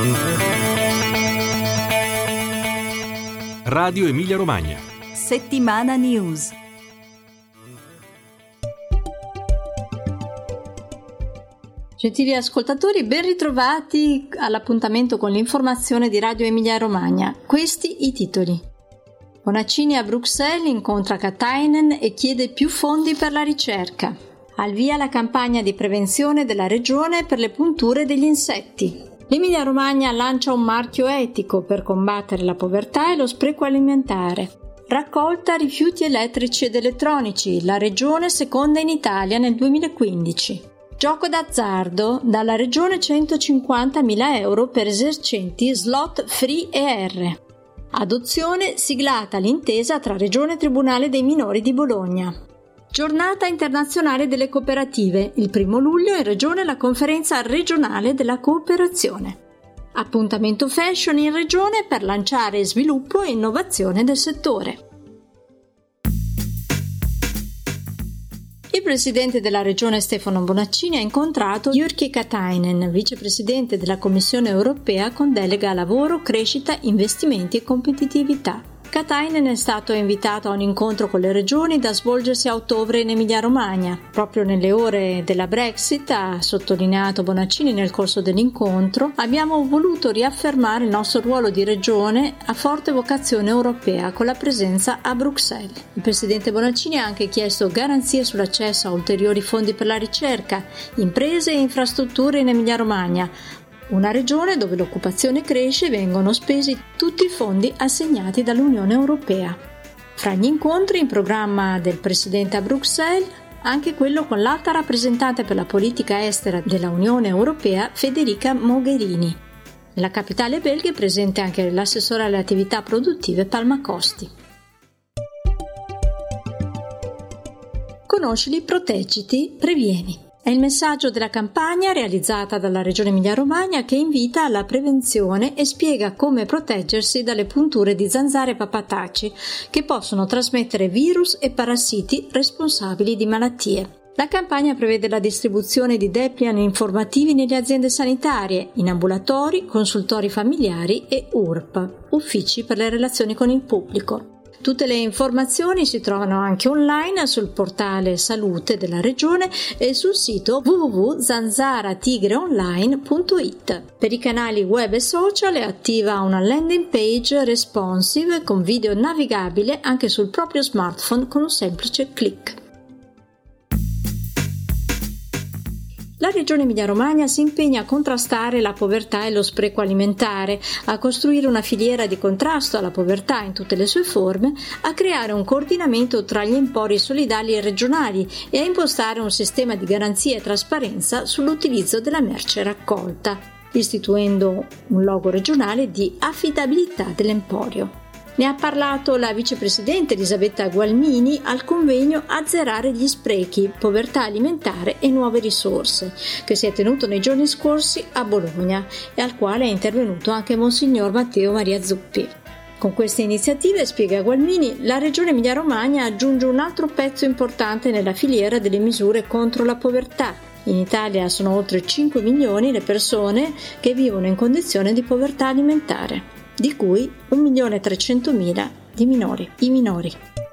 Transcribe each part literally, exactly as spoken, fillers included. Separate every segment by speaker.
Speaker 1: Radio Emilia Romagna.
Speaker 2: Settimana News. Gentili ascoltatori, ben ritrovati all'appuntamento con l'informazione di Radio Emilia Romagna. Questi i titoli. Bonaccini a Bruxelles incontra Katainen e chiede più fondi per la ricerca. Al via la campagna di prevenzione della regione per le punture degli insetti. L'Emilia Romagna lancia un marchio etico per combattere la povertà e lo spreco alimentare. Raccolta rifiuti elettrici ed elettronici, la regione seconda in Italia nel duemilaquindici. Gioco d'azzardo, dalla regione centocinquantamila euro per esercenti slot free E R. Adozione, siglata l'intesa tra Regione e Tribunale dei Minori di Bologna. Giornata internazionale delle cooperative, il primo luglio in regione la conferenza regionale della cooperazione. Appuntamento fashion in regione per lanciare sviluppo e innovazione del settore. Il presidente della regione Stefano Bonaccini ha incontrato Jyrki Katainen, vicepresidente della Commissione europea con delega a lavoro, crescita, investimenti e competitività. Katainen è stato invitato a un incontro con le regioni da svolgersi a ottobre in Emilia-Romagna. Proprio nelle ore della Brexit, ha sottolineato Bonaccini nel corso dell'incontro, abbiamo voluto riaffermare il nostro ruolo di regione a forte vocazione europea con la presenza a Bruxelles. Il presidente Bonaccini ha anche chiesto garanzie sull'accesso a ulteriori fondi per la ricerca, imprese e infrastrutture in Emilia-Romagna, una regione dove l'occupazione cresce e vengono spesi tutti i fondi assegnati dall'Unione Europea. Fra gli incontri in programma del presidente a Bruxelles, anche quello con l'alta rappresentante per la politica estera della Unione Europea, Federica Mogherini. Nella capitale belga è presente anche l'assessore alle attività produttive Palma Costi. Conoscili, proteggiti, previeni. È il messaggio della campagna realizzata dalla Regione Emilia-Romagna che invita alla prevenzione e spiega come proteggersi dalle punture di zanzare e papataci che possono trasmettere virus e parassiti responsabili di malattie. La campagna prevede la distribuzione di dépliant informativi nelle aziende sanitarie, in ambulatori, consultori familiari e U R P, uffici per le relazioni con il pubblico. Tutte le informazioni si trovano anche online sul portale Salute della Regione e sul sito w w w punto zanzaratigreonline punto i t. Per i canali web e social è attiva una landing page responsive con video navigabile anche sul proprio smartphone con un semplice click. La Regione Emilia-Romagna si impegna a contrastare la povertà e lo spreco alimentare, a costruire una filiera di contrasto alla povertà in tutte le sue forme, a creare un coordinamento tra gli empori solidali e regionali e a impostare un sistema di garanzia e trasparenza sull'utilizzo della merce raccolta, istituendo un logo regionale di affidabilità dell'emporio. Ne ha parlato la vicepresidente Elisabetta Gualmini al convegno Azzerare gli sprechi, povertà alimentare e nuove risorse, che si è tenuto nei giorni scorsi a Bologna e al quale è intervenuto anche Monsignor Matteo Maria Zuppi. Con queste iniziative, spiega Gualmini, la Regione Emilia-Romagna aggiunge un altro pezzo importante nella filiera delle misure contro la povertà. In Italia sono oltre cinque milioni le persone che vivono in condizione di povertà alimentare, di cui un milione trecentomila di minori, i minori.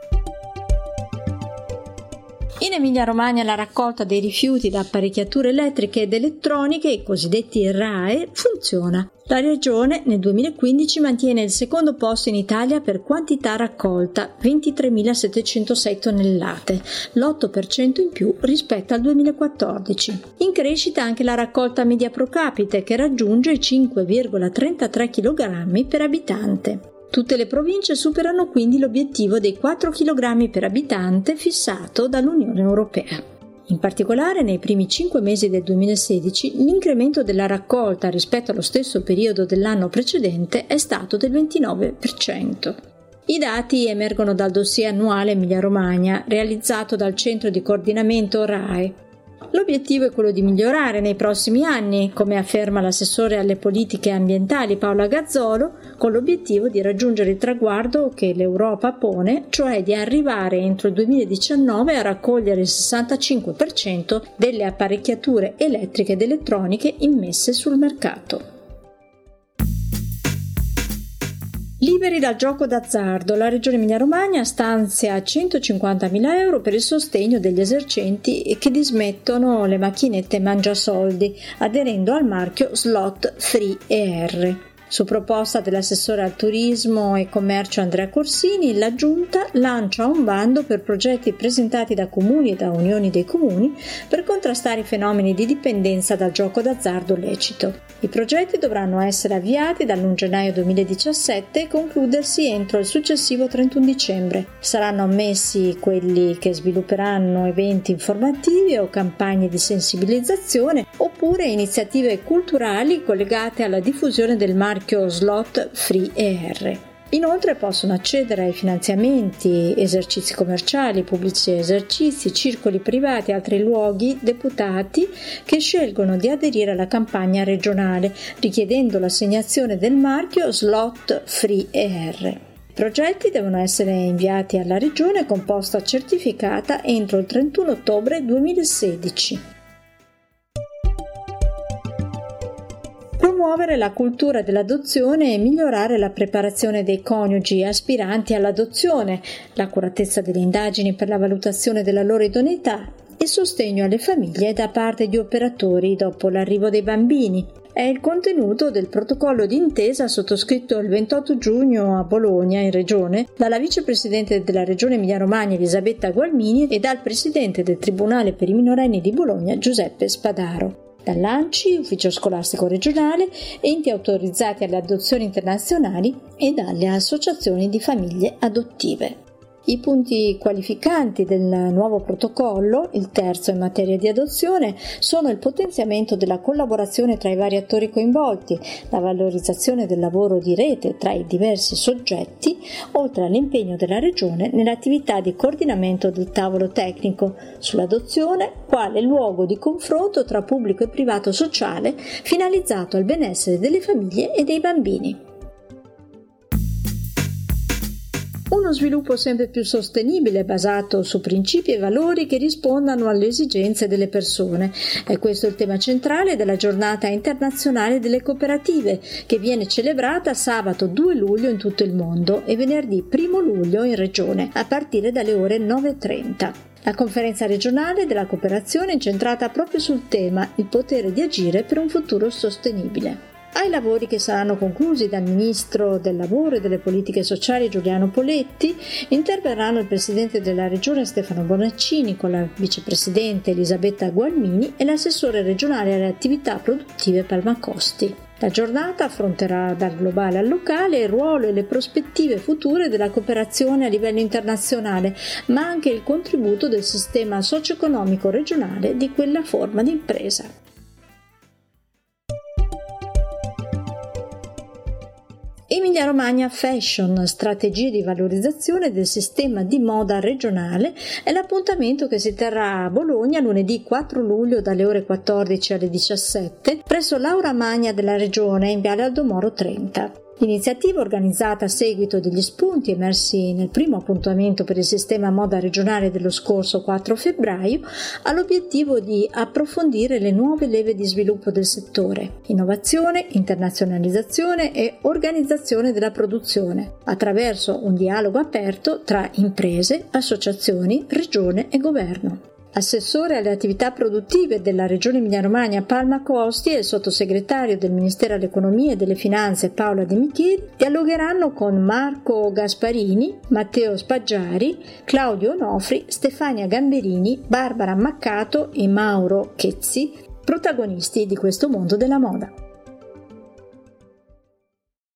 Speaker 2: In Emilia-Romagna la raccolta dei rifiuti da apparecchiature elettriche ed elettroniche, i cosiddetti R A E, funziona. La regione nel duemilaquindici mantiene il secondo posto in Italia per quantità raccolta, ventitremilasettecentosei tonnellate, l'otto per cento in più rispetto al duemilaquattordici. In crescita anche la raccolta media pro capite che raggiunge i cinque virgola trentatré chilogrammi per abitante. Tutte le province superano quindi l'obiettivo dei quattro chilogrammi per abitante fissato dall'Unione Europea. In particolare, nei primi cinque mesi del duemilasedici, l'incremento della raccolta rispetto allo stesso periodo dell'anno precedente è stato del ventinove per cento. I dati emergono dal dossier annuale Emilia-Romagna, realizzato dal Centro di Coordinamento R A E. L'obiettivo è quello di migliorare nei prossimi anni, come afferma l'assessore alle politiche ambientali Paola Gazzolo, con l'obiettivo di raggiungere il traguardo che l'Europa pone, cioè di arrivare entro il duemiladiciannove a raccogliere il sessantacinque per cento delle apparecchiature elettriche ed elettroniche immesse sul mercato. Liberi dal gioco d'azzardo, la Regione Emilia-Romagna stanzia centocinquantamila euro per il sostegno degli esercenti che dismettono le macchinette mangiasoldi, aderendo al marchio Slot Free E R. Su proposta dell'assessore al turismo e commercio Andrea Corsini, la Giunta lancia un bando per progetti presentati da comuni e da unioni dei comuni per contrastare i fenomeni di dipendenza dal gioco d'azzardo lecito. I progetti dovranno essere avviati dall'primo gennaio duemiladiciassette e concludersi entro il successivo trentuno dicembre. Saranno ammessi quelli che svilupperanno eventi informativi o campagne di sensibilizzazione oppure iniziative culturali collegate alla diffusione del marchio Slot Free E R. Inoltre possono accedere ai finanziamenti esercizi commerciali, pubblici esercizi, circoli privati e altri luoghi deputati che scelgono di aderire alla campagna regionale, richiedendo l'assegnazione del marchio Slot Free E R. I progetti devono essere inviati alla Regione con posta certificata entro il trentuno ottobre duemilasedici. Promuovere la cultura dell'adozione e migliorare la preparazione dei coniugi aspiranti all'adozione, l'accuratezza delle indagini per la valutazione della loro idoneità, il sostegno alle famiglie da parte di operatori dopo l'arrivo dei bambini. È il contenuto del protocollo d'intesa sottoscritto il ventotto giugno a Bologna, in Regione, dalla vicepresidente della Regione Emilia-Romagna Elisabetta Gualmini e dal presidente del Tribunale per i minorenni di Bologna Giuseppe Spadaro. Dall'A N C I, Ufficio Scolastico Regionale, enti autorizzati alle adozioni internazionali e dalle associazioni di famiglie adottive. I punti qualificanti del nuovo protocollo, il terzo in materia di adozione, sono il potenziamento della collaborazione tra i vari attori coinvolti, la valorizzazione del lavoro di rete tra i diversi soggetti, oltre all'impegno della Regione nell'attività di coordinamento del tavolo tecnico sull'adozione, quale luogo di confronto tra pubblico e privato sociale finalizzato al benessere delle famiglie e dei bambini. Uno sviluppo sempre più sostenibile basato su principi e valori che rispondano alle esigenze delle persone. È questo il tema centrale della Giornata internazionale delle cooperative, che viene celebrata sabato due luglio in tutto il mondo e venerdì primo luglio in Regione, a partire dalle ore nove e trenta. La conferenza regionale della cooperazione è incentrata proprio sul tema il potere di agire per un futuro sostenibile. Ai lavori, che saranno conclusi dal Ministro del Lavoro e delle Politiche Sociali Giuliano Poletti, interverranno il Presidente della Regione Stefano Bonaccini con la Vicepresidente Elisabetta Gualmini e l'assessore regionale alle attività produttive Palma Costi. La giornata affronterà dal globale al locale il ruolo e le prospettive future della cooperazione a livello internazionale, ma anche il contributo del sistema socio-economico regionale di quella forma di impresa. Emilia-Romagna Fashion, strategie di valorizzazione del sistema di moda regionale, è l'appuntamento che si terrà a Bologna lunedì quattro luglio dalle ore quattordici alle diciassette presso l'Aula Magna della Regione in Viale Aldo Moro trenta. L'iniziativa, organizzata a seguito degli spunti emersi nel primo appuntamento per il sistema moda regionale dello scorso quattro febbraio, ha l'obiettivo di approfondire le nuove leve di sviluppo del settore: innovazione, internazionalizzazione e organizzazione della produzione, attraverso un dialogo aperto tra imprese, associazioni, regione e governo. Assessore alle attività produttive della Regione Emilia-Romagna Palma Costi e il sottosegretario del Ministero dell'Economia e delle Finanze Paola De Micheli dialogheranno con Marco Gasparini, Matteo Spaggiari, Claudio Onofri, Stefania Gamberini, Barbara Maccato e Mauro Chezzi, protagonisti di questo mondo della moda.